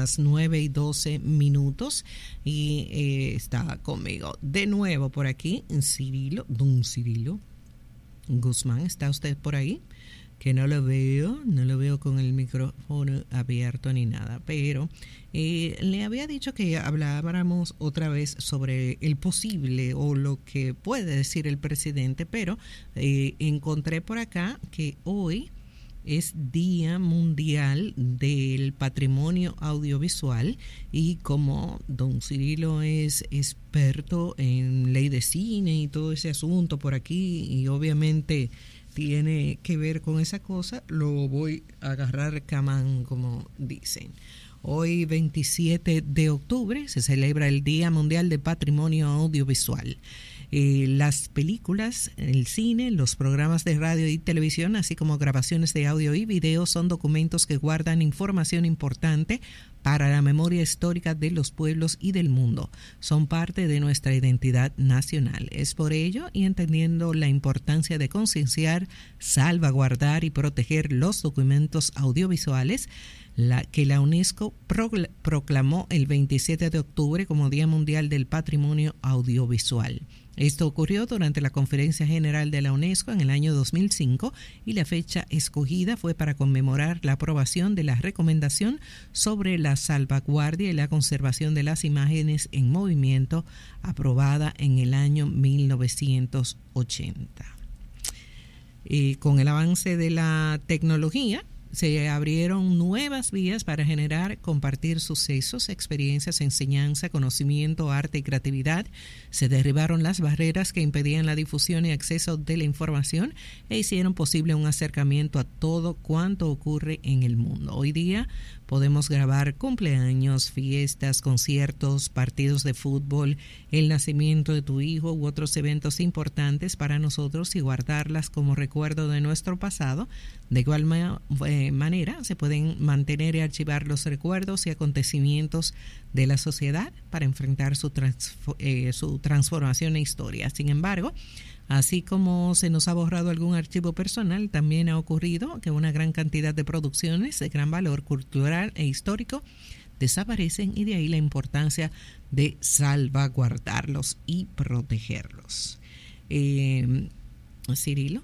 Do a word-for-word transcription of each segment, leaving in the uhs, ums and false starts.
las nueve y doce minutos y eh, está conmigo de nuevo por aquí Cirilo, don Cirilo Guzmán. ¿Está usted por ahí? Que no lo veo, no lo veo con el micrófono abierto ni nada, pero eh, le había dicho que habláramos otra vez sobre el posible o lo que puede decir el presidente, pero eh, encontré por acá que hoy es Día Mundial del Patrimonio Audiovisual y como don Cirilo es experto en ley de cine y todo ese asunto por aquí y obviamente tiene que ver con esa cosa, lo voy a agarrar camán, como dicen. Hoy, veintisiete de octubre, se celebra el Día Mundial de Patrimonio Audiovisual. Eh, las películas, el cine, los programas de radio y televisión, así como grabaciones de audio y video, son documentos que guardan información importante para la memoria histórica de los pueblos y del mundo. Son parte de nuestra identidad nacional. Es por ello, y entendiendo la importancia de concienciar, salvaguardar y proteger los documentos audiovisuales, la, que la UNESCO procl- proclamó el veintisiete de octubre como Día Mundial del Patrimonio Audiovisual. Esto ocurrió durante la Conferencia General de la UNESCO en el año dos mil cinco y la fecha escogida fue para conmemorar la aprobación de la recomendación sobre la salvaguardia y la conservación de las imágenes en movimiento aprobada en el año mil novecientos ochenta. Y con el avance de la tecnología, se abrieron nuevas vías para generar, compartir sucesos, experiencias, enseñanza, conocimiento, arte y creatividad. Se derribaron las barreras que impedían la difusión y acceso de la información e hicieron posible un acercamiento a todo cuanto ocurre en el mundo. Hoy día podemos grabar cumpleaños, fiestas, conciertos, partidos de fútbol, el nacimiento de tu hijo u otros eventos importantes para nosotros y guardarlas como recuerdo de nuestro pasado. De igual ma- eh, manera, se pueden mantener y archivar los recuerdos y acontecimientos de la sociedad para enfrentar su, trans- eh, su transformación e historia. Sin embargo, así como se nos ha borrado algún archivo personal, también ha ocurrido que una gran cantidad de producciones de gran valor cultural e histórico desaparecen y de ahí la importancia de salvaguardarlos y protegerlos. Eh, Cirilo.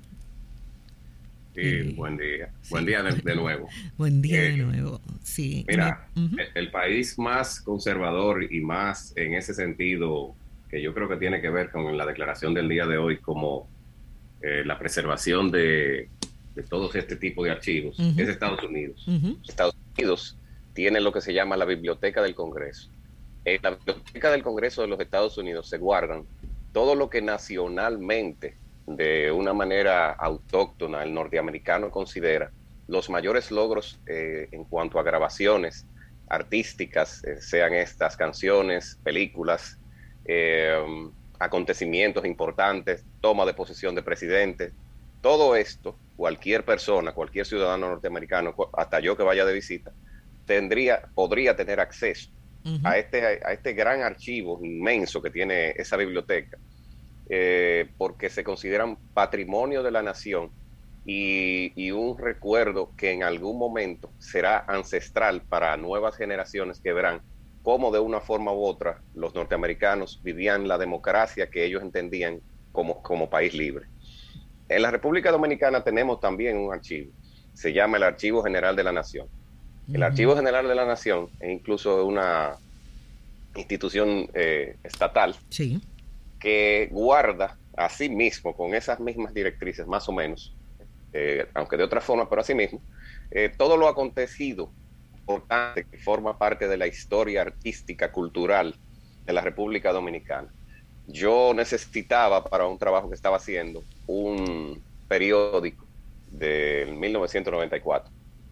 Sí, eh, buen día. Sí. Buen día de, de nuevo. Buen día eh, de nuevo. Sí. Mira, uh-huh. el, el país más conservador y más en ese sentido que yo creo que tiene que ver con la declaración del día de hoy como eh, la preservación de, de todos este tipo de archivos, uh-huh. es Estados Unidos. Uh-huh. Estados Unidos tiene lo que se llama la Biblioteca del Congreso. En la Biblioteca del Congreso de los Estados Unidos se guardan todo lo que nacionalmente, de una manera autóctona, el norteamericano considera los mayores logros eh, en cuanto a grabaciones artísticas, eh, sean estas canciones, películas, eh, acontecimientos importantes, toma de posesión de presidente. Todo esto, cualquier persona, cualquier ciudadano norteamericano, hasta yo que vaya de visita, tendría, podría tener acceso uh-huh. a este, a este gran archivo inmenso que tiene esa biblioteca. Eh, porque se consideran patrimonio de la nación y, y un recuerdo que en algún momento será ancestral para nuevas generaciones que verán cómo de una forma u otra los norteamericanos vivían la democracia que ellos entendían como, como país libre. En la República Dominicana tenemos también un archivo, se llama el Archivo General de la Nación. Uh-huh. El Archivo General de la Nación es incluso una institución eh, estatal. Sí. Que guarda a sí mismo, con esas mismas directrices, más o menos, eh, aunque de otra forma, pero así mismo, eh, todo lo acontecido importante que forma parte de la historia artística, cultural de la República Dominicana. Yo necesitaba, para un trabajo que estaba haciendo, un periódico del mil novecientos noventa y cuatro.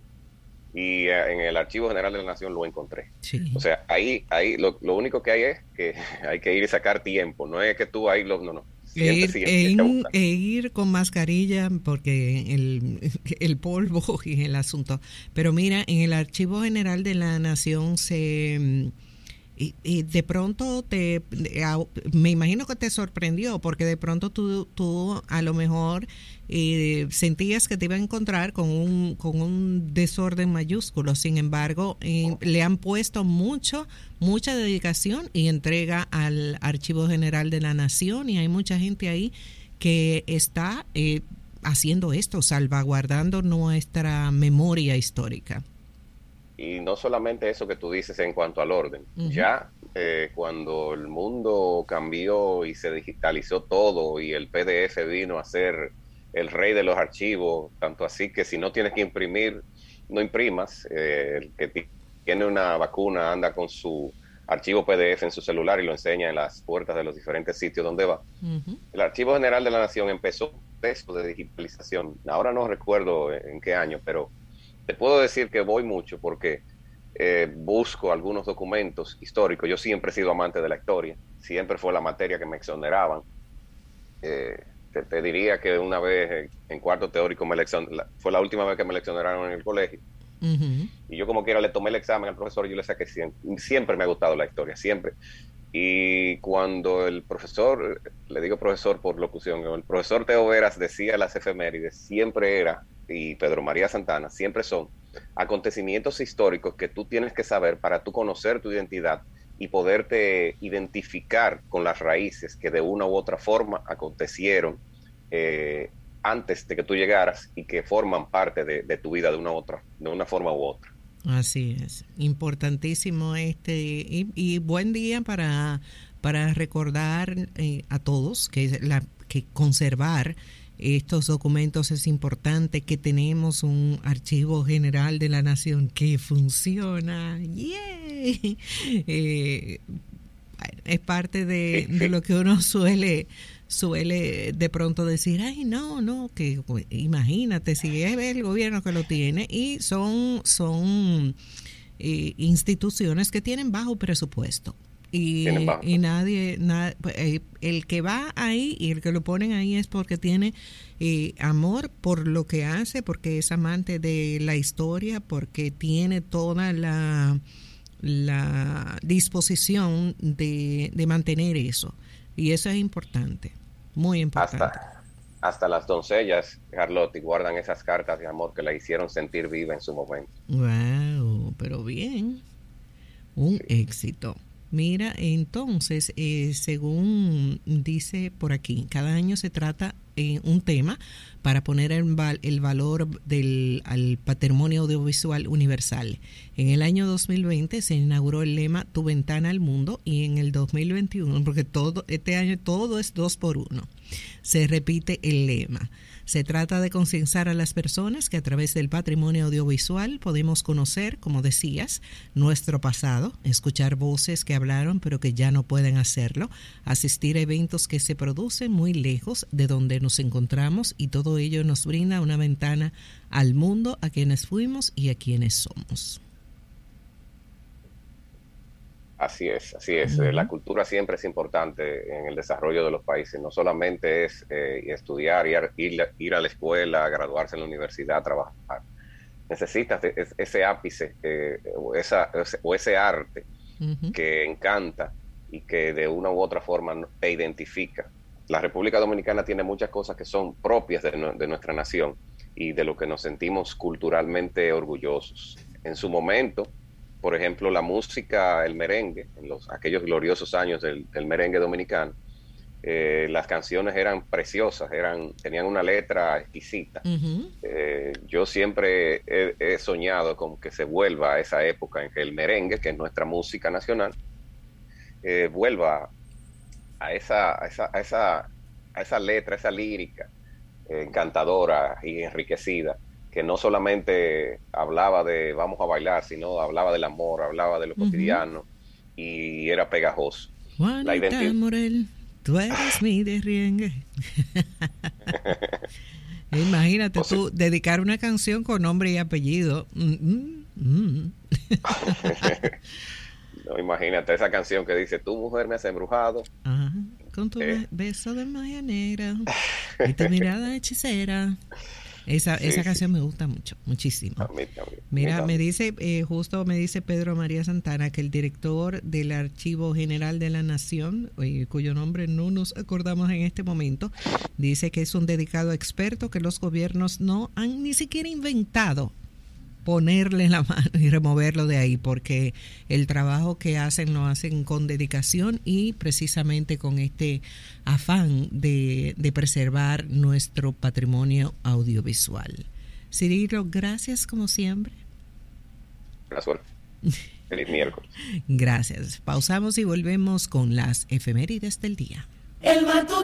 Y eh, en el Archivo General de la Nación lo encontré. Sí. O sea, ahí, ahí lo, lo único que hay es que hay que ir y sacar tiempo. No es que tú ahí lo... No, no. E ir, e, in, e ir con mascarilla porque el, el polvo y el asunto. Pero mira, en el Archivo General de la Nación se y, y de pronto te, me imagino que te sorprendió, porque de pronto tú, tú a lo mejor eh, sentías que te iba a encontrar con un, con un desorden mayúsculo. Sin embargo, eh, le han puesto mucho, mucha dedicación y entrega al Archivo General de la Nación, y hay mucha gente ahí que está eh, haciendo esto, salvaguardando nuestra memoria histórica. Y no solamente eso que tú dices en cuanto al orden, uh-huh. ya eh, cuando el mundo cambió y se digitalizó todo y el P D F vino a ser el rey de los archivos, tanto así que si no tienes que imprimir, no imprimas, eh, el que t- tiene una vacuna anda con su archivo P D F en su celular y lo enseña en las puertas de los diferentes sitios donde va. Uh-huh. El Archivo General de la Nación empezó eso de digitalización, ahora no recuerdo en qué año, pero te puedo decir que voy mucho porque eh, busco algunos documentos históricos. Yo siempre he sido amante de la historia, siempre fue la materia que me exoneraban. Eh, te, te diría que una vez en cuarto teórico me leccion, la, fue la última vez que me leccionaron en el colegio. Uh-huh. Y yo como quiera le tomé el examen al profesor y yo le saqué siempre. Siempre me ha gustado la historia, siempre. Y cuando el profesor, le digo profesor por locución, el profesor Teo Veras decía las efemérides, siempre era, y Pedro María Santana, siempre son acontecimientos históricos que tú tienes que saber para tú conocer tu identidad y poderte identificar con las raíces que de una u otra forma acontecieron eh, antes de que tú llegaras y que forman parte de, de tu vida de una otra, de una forma u otra. Así es, importantísimo este y, y buen día para para recordar eh, a todos que la que conservar estos documentos es importante, que tenemos un Archivo General de la Nación que funciona. ¡Yay! Eh, es parte de, de lo que uno suele suele de pronto decir, ay, no, no, que imagínate si es el gobierno que lo tiene, y son, son eh, instituciones que tienen bajo presupuesto. Y, y nadie, na, eh, el que va ahí y el que lo ponen ahí es porque tiene eh, amor por lo que hace, porque es amante de la historia, porque tiene toda la, la disposición de, de mantener eso. Y eso es importante, muy importante. Hasta, hasta las doncellas, Carlotti, guardan esas cartas de amor que la hicieron sentir viva en su momento. Wow, pero bien, un sí. éxito. Mira, entonces, eh, según dice por aquí, cada año se trata eh, un tema para poner el, val- el valor del al patrimonio audiovisual universal. En el año dos mil veinte se inauguró el lema Tu ventana al mundo, y en el dos mil veintiuno, porque todo este año todo es dos por uno, se repite el lema. Se trata de concienciar a las personas que a través del patrimonio audiovisual podemos conocer, como decías, nuestro pasado, escuchar voces que hablaron pero que ya no pueden hacerlo, asistir a eventos que se producen muy lejos de donde nos encontramos, y todo ello nos brinda una ventana al mundo, a quienes fuimos y a quienes somos. Así es, así es. Uh-huh. La cultura siempre es importante en el desarrollo de los países. No solamente es eh, estudiar, ir, ir, ir a la escuela, graduarse en la universidad, trabajar. Necesitas ese ápice eh, o, esa, o ese arte uh-huh. que encanta y que de una u otra forma te identifica. La República Dominicana tiene muchas cosas que son propias de, de nuestra nación y de lo que nos sentimos culturalmente orgullosos. En su momento, por ejemplo, la música, el merengue, en los aquellos gloriosos años del, del merengue dominicano, eh, las canciones eran preciosas, eran tenían una letra exquisita. Uh-huh. Eh, yo siempre he, he soñado con que se vuelva a esa época en que el merengue, que es nuestra música nacional, eh, vuelva a esa, a esa, a esa, a esa letra, a esa lírica eh, encantadora y enriquecida, que no solamente hablaba de vamos a bailar, sino hablaba del amor, hablaba de lo uh-huh. cotidiano, y era pegajoso. Juanita la identidad... Morel, tú eres mi derriengue. Imagínate o sea, tú dedicar una canción con nombre y apellido. Mm, mm. No, imagínate esa canción que dice, tu mujer me has embrujado. Ajá, con tu eh. beso de magia negra y tu mirada hechicera. Esa, Sí, esa sí. canción me gusta mucho, muchísimo. A mí también. Mira, A mí me también. dice, eh, justo me dice Pedro María Santana que el director del Archivo General de la Nación, eh, cuyo nombre no nos acordamos en este momento, dice que es un dedicado experto que los gobiernos no han ni siquiera inventado ponerle la mano y removerlo de ahí, porque el trabajo que hacen lo hacen con dedicación y precisamente con este afán de, de preservar nuestro patrimonio audiovisual. Cirilo, gracias como siempre. La suerte. Feliz miércoles. Gracias. Pausamos y volvemos con las efemérides del día. El